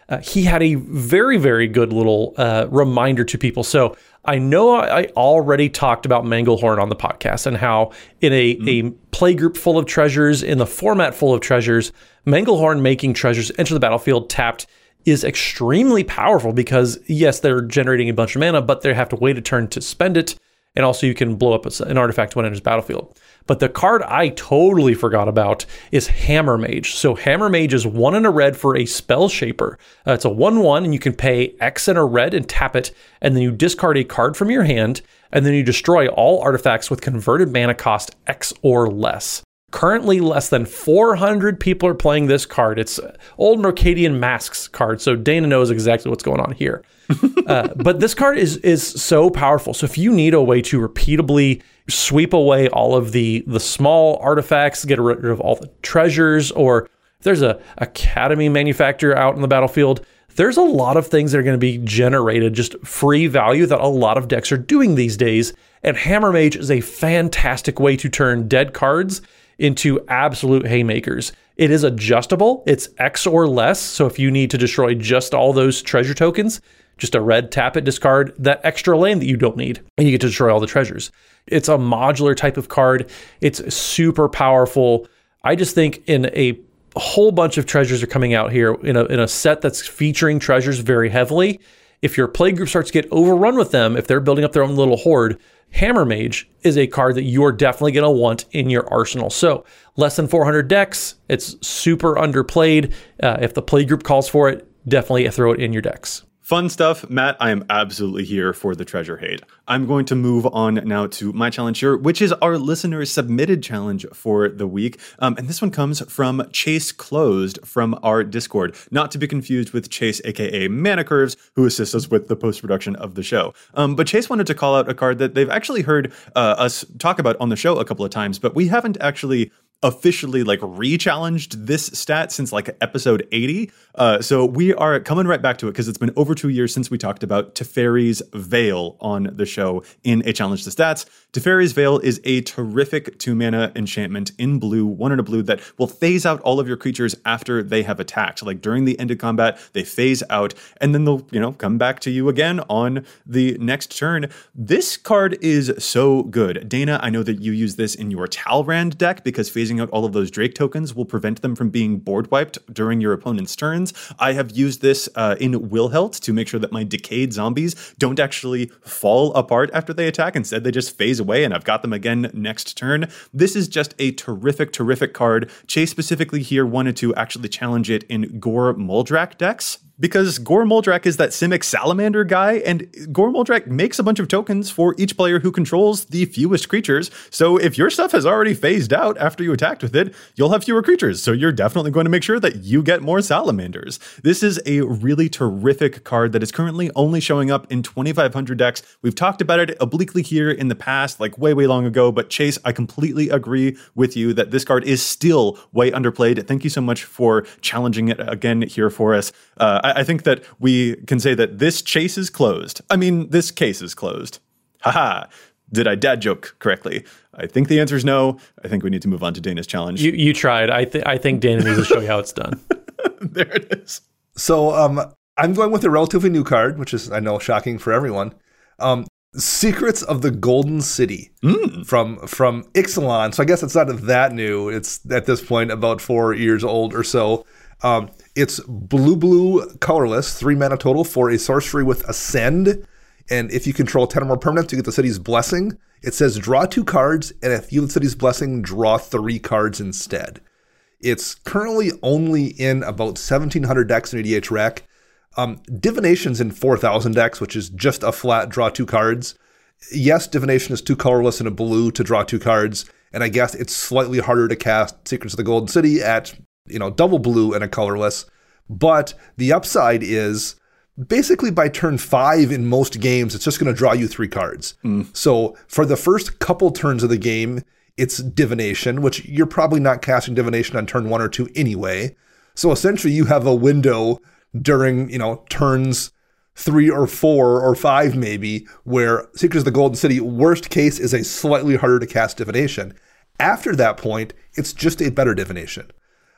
uh, he had a very, very good little uh, reminder to people. So I know I already talked about Manglehorn on the podcast and how in a, mm. a play group full of treasures, in the format full of treasures, Manglehorn making treasures enter the battlefield tapped is extremely powerful because, yes, they're generating a bunch of mana, but they have to wait a turn to spend it. And also you can blow up an artifact when it enters battlefield. But the card I totally forgot about is Hammer Mage. So Hammer Mage is one and a red for a Spell Shaper. Uh, it's a one one, and you can pay X and a red and tap it, and then you discard a card from your hand, and then you destroy all artifacts with converted mana cost X or less. Currently, less than four hundred people are playing this card. It's old Mercadian Masks card, so Dana knows exactly what's going on here. uh, but this card is is so powerful. So if you need a way to repeatably sweep away all of the the small artifacts, get rid of all the treasures, or if there's a Academy manufacturer out in the battlefield, there's a lot of things that are going to be generated, just free value that a lot of decks are doing these days. And Hammer Mage is a fantastic way to turn dead cards into absolute haymakers. It is adjustable. It's X or less. So if you need to destroy just all those treasure tokens, just a red, tap it, discard that extra land that you don't need, and you get to destroy all the treasures. It's a modular type of card. It's super powerful. I just think in a whole bunch of treasures are coming out here in a, in a set that's featuring treasures very heavily. If your play group starts to get overrun with them, if they're building up their own little horde, Hammer Mage is a card that you're definitely going to want in your arsenal. So less than four hundred decks, it's super underplayed. Uh, if the play group calls for it, definitely throw it in your decks. Fun stuff. Matt, I am absolutely here for the treasure hate. I'm going to move on now to my challenge here, which is our listener submitted challenge for the week. Um, and this one comes from Chase Closed from our Discord, not to be confused with Chase, aka Mana Curves, who assists us with the post-production of the show. Um, but Chase wanted to call out a card that they've actually heard uh, us talk about on the show a couple of times, but we haven't actually officially like re-challenged this stat since like episode eighty. Uh, so we are coming right back to it because it's been over two years since we talked about Teferi's Veil on the show in a Challenge the Stats. Teferi's Veil is a terrific two mana enchantment in blue, one in a blue that will phase out all of your creatures after they have attacked. Like during the end of combat, they phase out and then they'll, you know, come back to you again on the next turn. This card is so good. Dana, I know that you use this in your Talrand deck because phasing out all of those Drake tokens will prevent them from being board wiped during your opponent's turns. I have used this uh, in Wilhelt to make sure that my decayed zombies don't actually fall apart after they attack. Instead, they just phase away and I've got them again next turn. This is just a terrific, terrific card. Chase specifically here wanted to actually challenge it in Gore Muldrak decks, because Gore Muldrak is that Simic Salamander guy, and Gore Muldrak makes a bunch of tokens for each player who controls the fewest creatures. So if your stuff has already phased out after you attacked with it, you'll have fewer creatures. So you're definitely going to make sure that you get more salamanders. This is a really terrific card that is currently only showing up in twenty-five hundred decks. We've talked about it obliquely here in the past, like way, way long ago. But Chase, I completely agree with you that this card is still way underplayed. Thank you so much for challenging it again here for us. Uh, I, I think that we can say that this chase is closed. I mean, this case is closed. Haha. Did I dad joke correctly? I think the answer is no. I think we need to move on to Dana's challenge. You you tried. I, th- I think Dana needs to show you how it's done. There it is. So um, I'm going with a relatively new card, which is, I know, shocking for everyone. Um, Secrets of the Golden City mm. from from Ixalan. So I guess it's not that new. It's at this point about four years old or so. Um, it's blue, blue, colorless, three mana total for a sorcery with Ascend. And if you control ten or more permanents, you get the city's blessing. It says draw two cards, and if you have the city's blessing, draw three cards instead. It's currently only in about seventeen hundred decks in E D H Rec. Um, Divination's in four thousand decks, which is just a flat draw two cards. Yes, Divination is two colorless and a blue to draw two cards, and I guess it's slightly harder to cast Secrets of the Golden City at, you know, double blue and a colorless. But the upside is basically by turn five in most games, it's just going to draw you three cards. Mm. So for the first couple turns of the game, it's Divination, which you're probably not casting Divination on turn one or two anyway. So essentially you have a window during, you know, turns three or four or five maybe, where Secrets of the Golden City, worst case, is a slightly harder to cast Divination. After that point, it's just a better Divination.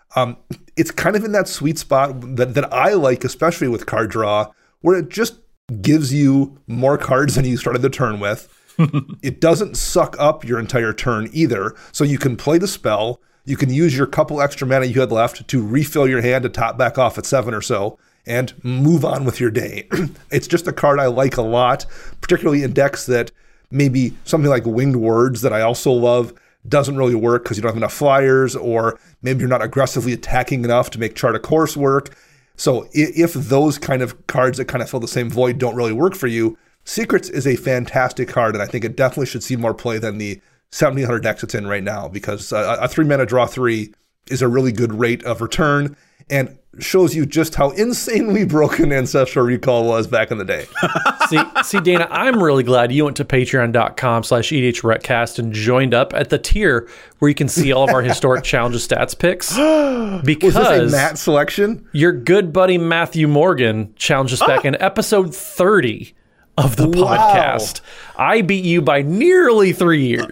Um, it's kind of in that sweet spot that, that I like, especially with card draw, where it just gives you more cards than you started the turn with. It doesn't suck up your entire turn either. So you can play the spell. You can use your couple extra mana you had left to refill your hand to top back off at seven or so and move on with your day. It's just a card I like a lot, particularly in decks that maybe something like Winged Words that I also love doesn't really work because you don't have enough flyers, or maybe you're not aggressively attacking enough to make Chart a Course work. So if those kind of cards that kind of fill the same void don't really work for you, Secrets is a fantastic card, and I think it definitely should see more play than the seventeen hundred decks it's in right now, because uh, a three mana draw three is a really good rate of return and shows you just how insanely broken Ancestral Recall was back in the day. see, see, Dana, I'm really glad you went to patreon.com slash EDHRECast and joined up at the tier where you can see all of our historic Challenges stats picks. Because was this a Matt selection? Your good buddy Matthew Morgan challenged us oh. back in episode thirty of the wow. podcast. I beat you by nearly three years.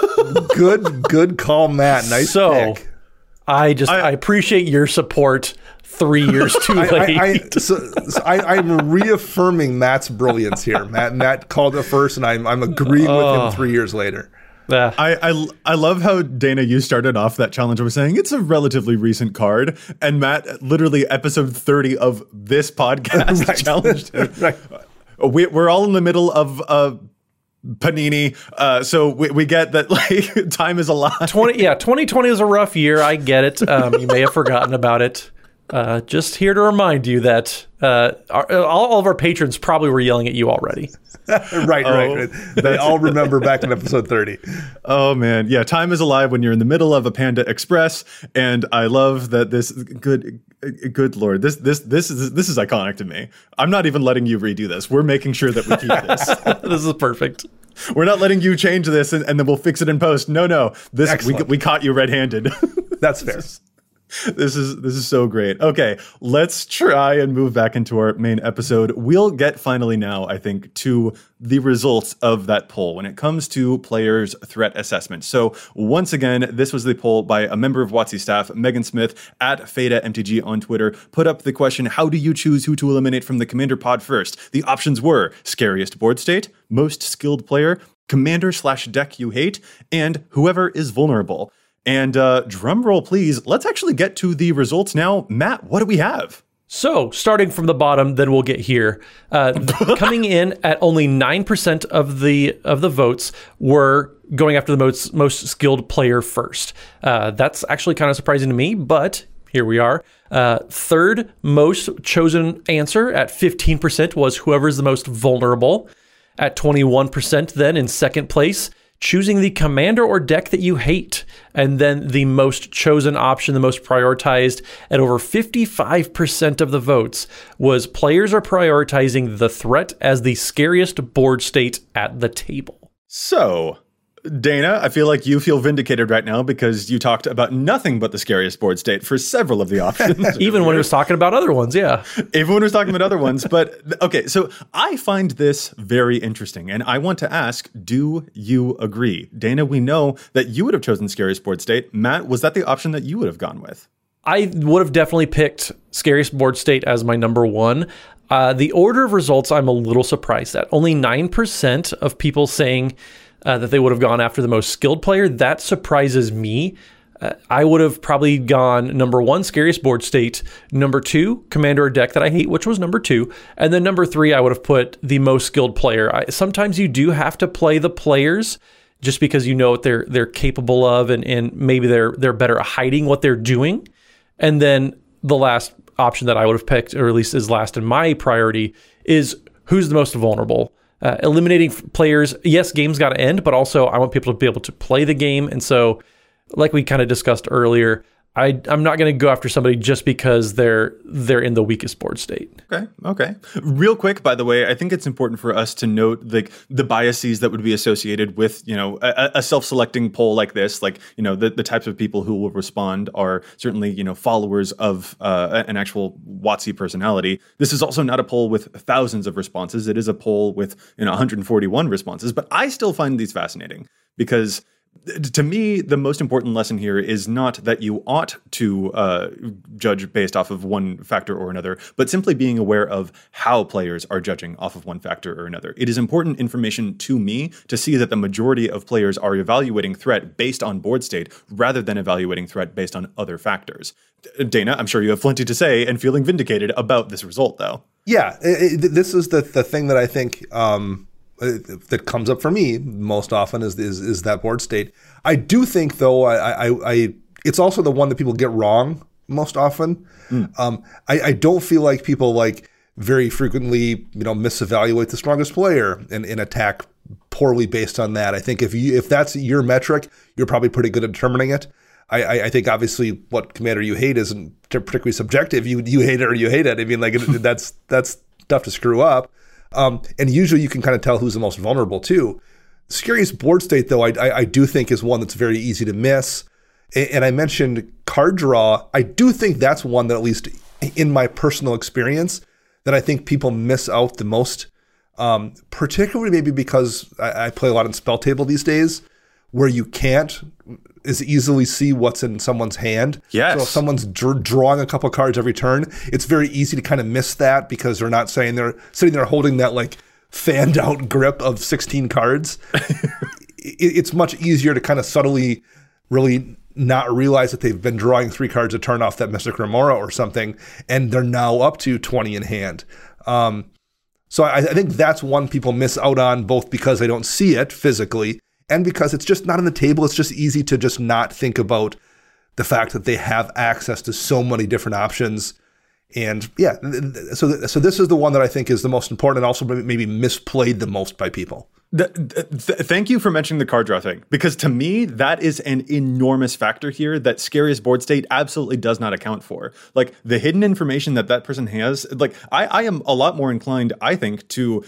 good, good call, Matt. Nice so, pick. I just I, I appreciate your support. Three years too late. I, I, I, so, so I, I'm reaffirming Matt's brilliance here. Matt Matt called it first, and I'm I'm agreeing with oh. him three years later. Uh, I, I I love how, Dana, you started off that challenge by saying it's a relatively recent card, and Matt, literally episode thirty of this podcast, right. challenged him. right. We, we're all in the middle of uh, Panini, uh, so we, we get that like time is a lot. twenty yeah, twenty twenty was a rough year. I get it. Um, you may have forgotten about it. Uh, just here to remind you that uh, our, all of our patrons probably were yelling at you already. right, oh, right, right. They all remember back in episode thirty. Oh, man. Yeah, time is alive when you're in the middle of a Panda Express, and I love that this good good Lord, this this this is this is iconic to me. I'm not even letting you redo this. We're making sure that we keep this. This is perfect. We're not letting you change this and, and then we'll fix it in post. No, no. This we, we caught you red-handed. That's fair. This is this is so great. Okay, let's try and move back into our main episode. We'll get finally now, I think, to the results of that poll when it comes to players' threat assessment. So once again, this was the poll by a member of WotC staff, Megan Smith, at FadaMTG on Twitter, put up the question, how do you choose who to eliminate from the Commander pod first? The options were scariest board state, most skilled player, commander slash deck you hate, and whoever is vulnerable. And uh, drum roll, please. Let's actually get to the results now. Matt, what do we have? So, starting from the bottom, then we'll get here. Uh, coming in at only nine percent of the of the votes were going after the most most skilled player first. Uh, that's actually kind of surprising to me, but here we are. Uh, third most chosen answer at fifteen percent was whoever's the most vulnerable. At twenty-one percent, then in second place, choosing the commander or deck that you hate. And then the most chosen option, the most prioritized at over fifty-five percent of the votes, was players are prioritizing the threat as the scariest board state at the table. So, Dana, I feel like you feel vindicated right now because you talked about nothing but the scariest board state for several of the options. Even when he was talking about other ones, yeah. Even when he was talking about other ones. But, okay, so I find this very interesting, and I want to ask, do you agree? Dana, we know that you would have chosen scariest board state. Matt, was that the option that you would have gone with? I would have definitely picked scariest board state as my number one. Uh, the order of results, I'm a little surprised at. Only nine percent of people saying Uh, that they would have gone after the most skilled player. That surprises me. Uh, I would have probably gone number one, scariest board state. Number two, commander or deck that I hate, which was number two. And then number three, I would have put the most skilled player. I, sometimes you do have to play the players just because you know what they're they're capable of, and, and maybe they're they're better at hiding what they're doing. And then the last option that I would have picked, or at least is last in my priority, is who's the most vulnerable. Uh, eliminating players, yes, games got to end, but also I want people to be able to play the game. And so, like we kind of discussed earlier, I, I'm not going to go after somebody just because they're they're in the weakest board state. Okay, okay. Real quick, by the way, I think it's important for us to note the the biases that would be associated with, you know, a, a self-selecting poll like this. Like, you know, the, the types of people who will respond are certainly, you know, followers of uh, an actual WotC personality. This is also not a poll with thousands of responses. It is a poll with, you know, one hundred forty-one responses. But I still find these fascinating because To me, the most important lesson here is not that you ought to uh, judge based off of one factor or another, but simply being aware of how players are judging off of one factor or another. It is important information to me to see that the majority of players are evaluating threat based on board state rather than evaluating threat based on other factors. Dana, I'm sure you have plenty to say and feeling vindicated about this result, though. Yeah, it, it, this is the, the thing that I think um, that comes up for me most often is, is is that board state. I do think, though, I, I, I it's also the one that people get wrong most often. Mm. Um, I, I don't feel like people like very frequently, you know, misevaluate the strongest player and, and attack poorly based on that. I think if you if that's your metric, you're probably pretty good at determining it. I, I, I think obviously what commander you hate isn't particularly subjective. You you hate it or you hate it. I mean, like it, that's that's tough to screw up. Um, and usually you can kind of tell who's the most vulnerable too. Scariest board state, though, I, I, I do think is one that's very easy to miss. And, and I mentioned card draw. I do think that's one that, at least in my personal experience, that I think people miss out the most, um, particularly maybe because I, I play a lot in Spell Table these days, where you can't as easily see what's in someone's hand. Yes. So if someone's dr- drawing a couple cards every turn, it's very easy to kind of miss that because they're not saying they're sitting there holding that like fanned out grip of sixteen cards. it, it's much easier to kind of subtly really not realize that they've been drawing three cards a turn off that Mystic Remora or something, and they're now up to twenty in hand. Um, so I, I think that's one people miss out on, both because they don't see it physically and because it's just not on the table. It's just easy to just not think about the fact that they have access to so many different options. And yeah, so so this is the one that I think is the most important and also maybe misplayed the most by people. The, the, thank you for mentioning the card draw thing, because to me, that is an enormous factor here that Scariest Board State absolutely does not account for. Like the hidden information that that person has, like I, I am a lot more inclined, I think, to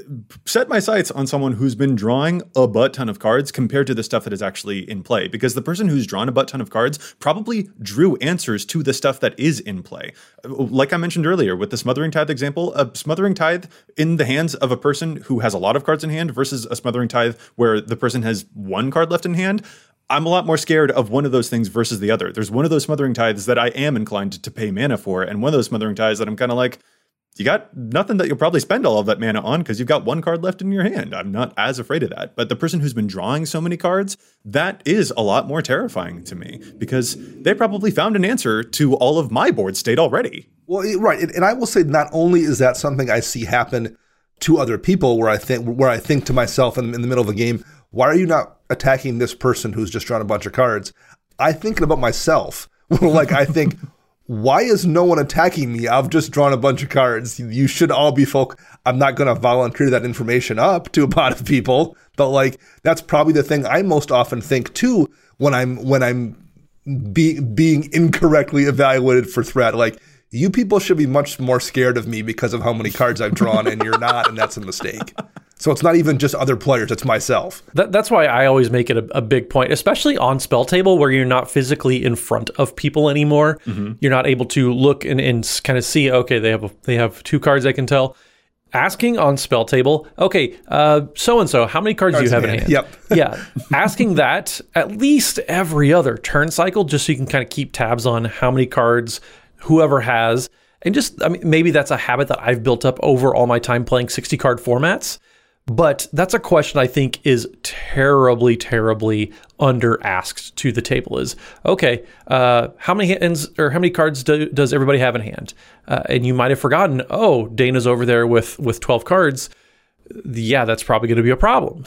set my sights on someone who's been drawing a butt ton of cards compared to the stuff that is actually in play, because the person who's drawn a butt ton of cards probably drew answers to the stuff that is in play. Like I mentioned earlier with the Smothering Tithe example, a Smothering Tithe in the hands of a person who has a lot of cards in hand versus a Smothering Tithe where the person has one card left in hand, I'm a lot more scared of one of those things versus the other. There's one of those Smothering Tithes that I am inclined to pay mana for, and one of those Smothering Tithes that I'm kind of like, you got nothing that you'll probably spend all of that mana on because you've got one card left in your hand. I'm not as afraid of that. But the person who's been drawing so many cards, that is a lot more terrifying to me because they probably found an answer to all of my board state already. Well, right. And I will say not only is that something I see happen to other people where I think where I think to myself in, in the middle of a game, why are you not attacking this person who's just drawn a bunch of cards? I think about myself. Like I think, why is no one attacking me? I've just drawn a bunch of cards. You should all be folk. I'm not going to volunteer that information up to a pot of people, but like that's probably the thing I most often think too when I'm when I'm be, being incorrectly evaluated for threat. Like, you people should be much more scared of me because of how many cards I've drawn, and you're not, and that's a mistake. So it's not even just other players, it's myself. That, that's why I always make it a, a big point, especially on Spell Table where you're not physically in front of people anymore. Mm-hmm. You're not able to look and, and kind of see, okay, they have a, they have two cards I can tell. Asking on Spell Table, okay, uh, so-and-so, how many cards, cards do you have in hand? hand? Yep. Yeah. Asking that at least every other turn cycle, just so you can kind of keep tabs on how many cards whoever has, and just, I mean, maybe that's a habit that I've built up over all my time playing sixty card formats, but that's a question I think is terribly, terribly under asked to the table is, okay, uh, how many hands or how many cards do, does everybody have in hand? Uh, and you might have forgotten, oh, Dana's over there with, with twelve cards. Yeah, that's probably going to be a problem.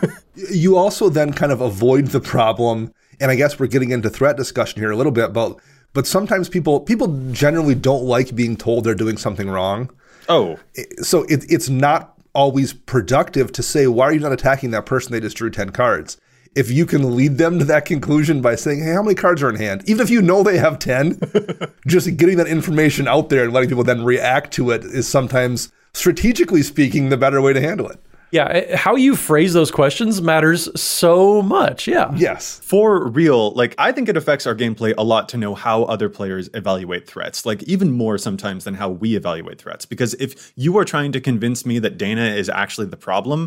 You also then kind of avoid the problem, and I guess we're getting into threat discussion here a little bit, but But sometimes people people generally don't like being told they're doing something wrong. Oh. So it, it's not always productive to say, why are you not attacking that person? They just drew ten cards. If you can lead them to that conclusion by saying, hey, how many cards are in hand? Even if you know they have ten, just getting that information out there and letting people then react to it is sometimes, strategically speaking, the better way to handle it. Yeah, how you phrase those questions matters so much. Yeah. Yes. For real, like I think it affects our gameplay a lot to know how other players evaluate threats, like even more sometimes than how we evaluate threats. Because if you are trying to convince me that Dana is actually the problem,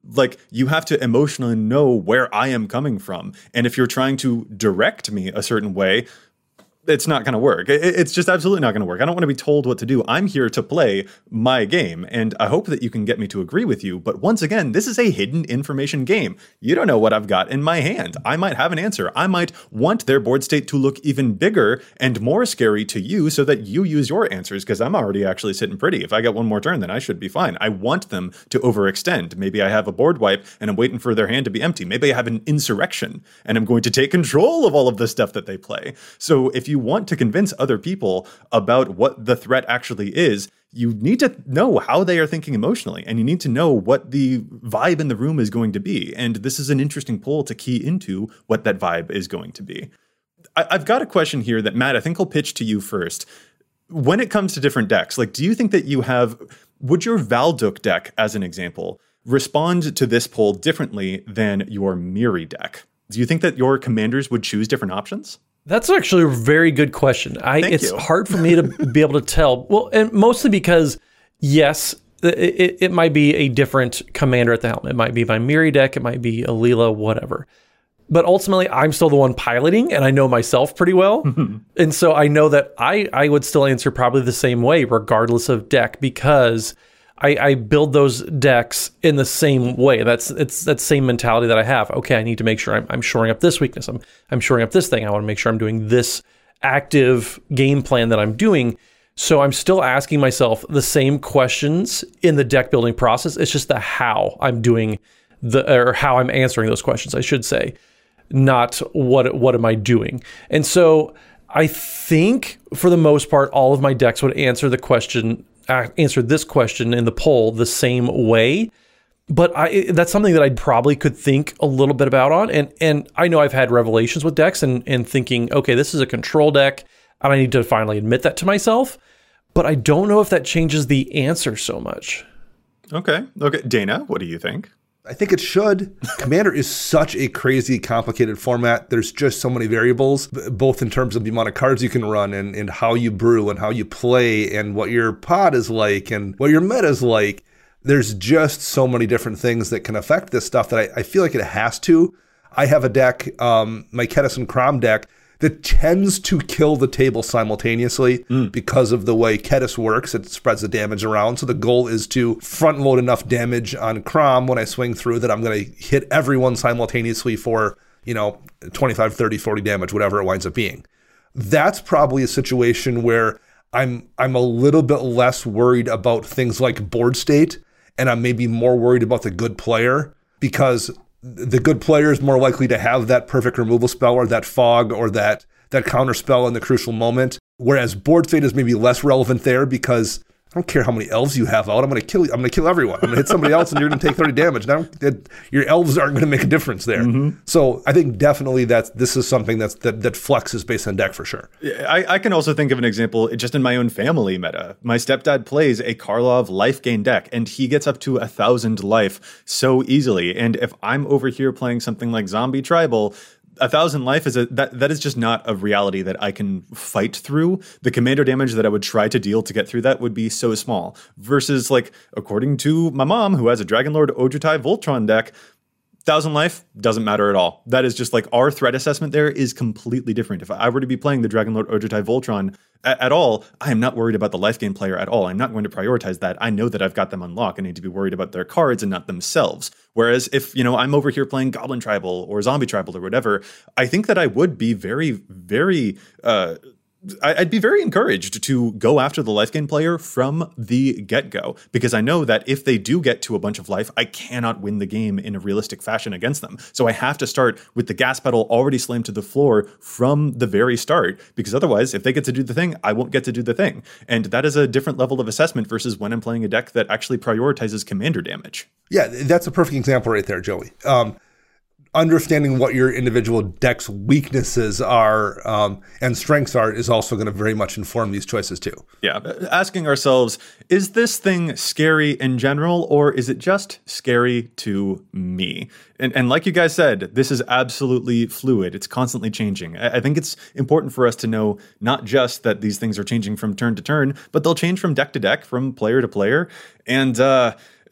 Like, you have to emotionally know where I am coming from. And if you're trying to direct me a certain way, it's not going to work. It's just absolutely not going to work. I don't want to be told what to do. I'm here to play my game, and I hope that you can get me to agree with you. But once again, this is a hidden information game. You don't know what I've got in my hand. I might have an answer. I might want their board state to look even bigger and more scary to you so that you use your answers, because I'm already actually sitting pretty. If I get one more turn, then I should be fine. I want them to overextend. Maybe I have a board wipe and I'm waiting for their hand to be empty. Maybe I have an insurrection and I'm going to take control of all of the stuff that they play. So if you you want to convince other people about what the threat actually is, you need to know how they are thinking emotionally, and you need to know what the vibe in the room is going to be. And this is an interesting poll to key into what that vibe is going to be. I- I've got a question here that, Matt, I think I'll pitch to you first. When it comes to different decks, like, do you think that you have, would your Valduk deck, as an example, respond to this poll differently than your Miri deck? Do you think that your commanders would choose different options? That's actually a very good question. I, Thank it's you. hard for me to be able to tell. Well, and mostly because, yes, it, it might be a different commander at the helm. It might be my Miri deck. It might be Alila, whatever. But ultimately, I'm still the one piloting, and I know myself pretty well. And so I know that I, I would still answer probably the same way, regardless of deck, because I, I build those decks in the same way. That's it's that same mentality that I have. Okay, I need to make sure I'm, I'm shoring up this weakness. I'm I'm shoring up this thing. I want to make sure I'm doing this active game plan that I'm doing. So I'm still asking myself the same questions in the deck building process. It's just the how I'm doing the or how I'm answering those questions, I should say, not what what am I doing. And so I think for the most part, all of my decks would answer the question. Uh, answered this question in the poll the same way, but I, that's something that I probably could think a little bit about on. And and I know I've had revelations with decks and, and thinking, okay, this is a control deck, and I need to finally admit that to myself. But I don't know if that changes the answer so much. Okay. Okay. Dana, what do you think? I think it should. Commander is such a crazy, complicated format. There's just so many variables, both in terms of the amount of cards you can run and, and how you brew and how you play and what your pod is like and what your meta is like. There's just so many different things that can affect this stuff that I, I feel like it has to. I have a deck, um, my Kediss and Crom deck, that tends to kill the table simultaneously mm. because of the way Kediss works. It spreads the damage around. So the goal is to front load enough damage on Crom when I swing through that I'm going to hit everyone simultaneously for, you know, twenty-five, thirty, forty damage, whatever it winds up being. That's probably a situation where I'm I'm a little bit less worried about things like board state, and I'm maybe more worried about the good player, because the good player is more likely to have that perfect removal spell or that fog or that that counter spell in the crucial moment. Whereas board state is maybe less relevant there, because I don't care how many elves you have out. I'm going to kill you. I'm going to kill everyone. I'm going to hit somebody else and you're going to take thirty damage. Now that your elves aren't going to make a difference there. Mm-hmm. So I think definitely that this is something that's that, that flexes based on deck for sure. I, I can also think of an example just in my own family meta. My stepdad plays a Karlov life gain deck, and he gets up to a thousand life so easily. And if I'm over here playing something like Zombie Tribal, a thousand life is a that that is just not a reality that I can fight through. The commander damage that I would try to deal to get through that would be so small. Versus, like, according to my mom, who has a Dragonlord Ojutai Voltron deck, thousand life doesn't matter at all. That is just like our threat assessment there is completely different. If I were to be playing the Dragonlord Ojutai Voltron at, at all, I am not worried about the life gain player at all. I'm not going to prioritize that. I know that I've got them unlocked. I need to be worried about their cards and not themselves. Whereas if, you know, I'm over here playing Goblin Tribal or Zombie Tribal or whatever, I think that I would be very, very, uh, I'd be very encouraged to go after the life gain player from the get-go, because I know that if they do get to a bunch of life, I cannot win the game in a realistic fashion against them. So I have to start with the gas pedal already slammed to the floor from the very start, because otherwise, if they get to do the thing, I won't get to do the thing. And that is a different level of assessment versus when I'm playing a deck that actually prioritizes commander damage. Yeah, that's a perfect example right there, Joey. Um, understanding what your individual deck's weaknesses are um, and strengths are is also going to very much inform these choices too. Yeah. Asking ourselves, is this thing scary in general, or is it just scary to me? And, and like you guys said, this is absolutely fluid. It's constantly changing. I, I think it's important for us to know not just that these things are changing from turn to turn, but they'll change from deck to deck, from player to player. And, uh,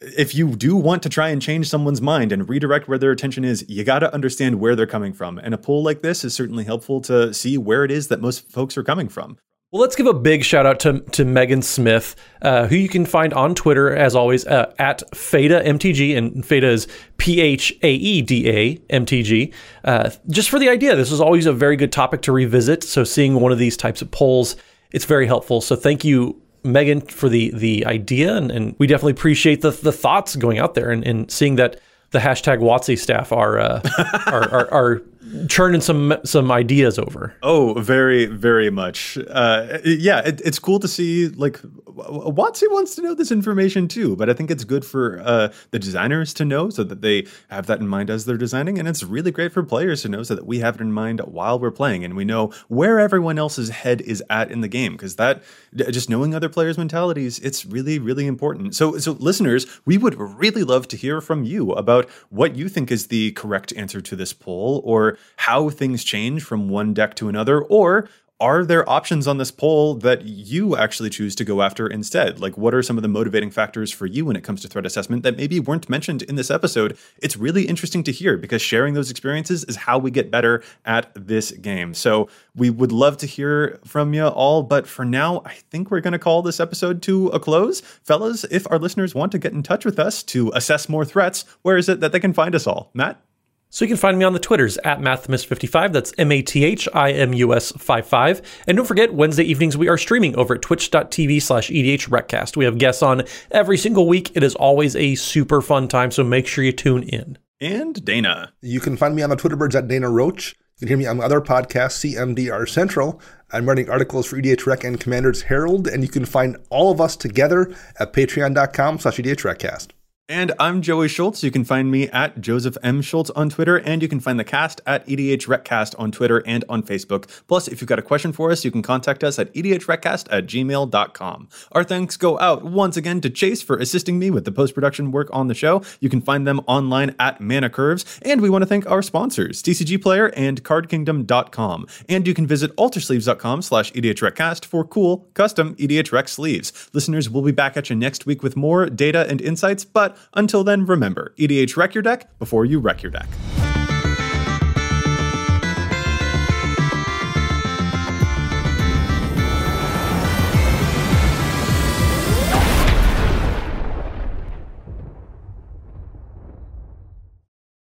if you do want to try and change someone's mind and redirect where their attention is, you got to understand where they're coming from. And a poll like this is certainly helpful to see where it is that most folks are coming from. Well, let's give a big shout out to, to Megan Smith, uh, who you can find on Twitter, as always, uh, at Fada M T G, and Fada is P H A E D A M T G, uh, just for the idea. This is always a very good topic to revisit, so seeing one of these types of polls, it's very helpful. So thank you, Megan, for the the idea, and, and we definitely appreciate the the thoughts going out there, and, and seeing that the hashtag WotC staff are, uh, are, are, are churning some some ideas over. Oh, very, very much. Uh, yeah, it, it's cool to see, like, WotC wants to know this information too, but I think it's good for uh, the designers to know so that they have that in mind as they're designing, and it's really great for players to know so that we have it in mind while we're playing, and we know where everyone else's head is at in the game, because that, just knowing other players' mentalities, it's really, really important. So, so listeners, we would really love to hear from you about what you think is the correct answer to this poll, or how things change from one deck to another, or are there options on this poll that you actually choose to go after instead? Like, what are some of the motivating factors for you when it comes to threat assessment that maybe weren't mentioned in this episode? It's really interesting to hear, because sharing those experiences is how we get better at this game. So we would love to hear from you all, but for now, I think we're going to call this episode to a close. Fellas, if our listeners want to get in touch with us to assess more threats, where is it that they can find us all? Matt? So you can find me on the Twitters at Mathimus fifty-five. That's M A T H I M U S fifty-five. And don't forget, Wednesday evenings we are streaming over at twitch.tv slash EDHRecast. We have guests on every single week. It is always a super fun time, so make sure you tune in. And Dana. You can find me on the Twitter birds at Dana Roach. You can hear me on other podcasts, C M D R Central. I'm writing articles for EDHRec and Commander's Herald, and you can find all of us together at patreon.com slash EDHRecast. And I'm Joey Schultz. You can find me at Joseph M. Schultz on Twitter, and you can find the cast at EDHRecast on Twitter and on Facebook. Plus, if you've got a question for us, you can contact us at edhrecast at gmail dot com. Our thanks go out once again to Chase for assisting me with the post-production work on the show. You can find them online at Mana Curves. And we want to thank our sponsors, T C G Player and card kingdom dot com. And you can visit altersleeves.com slash EDHRecast for cool, custom EDHRec sleeves. Listeners, we'll be back at you next week with more data and insights, but until then, remember, E D H wreck your deck before you wreck your deck.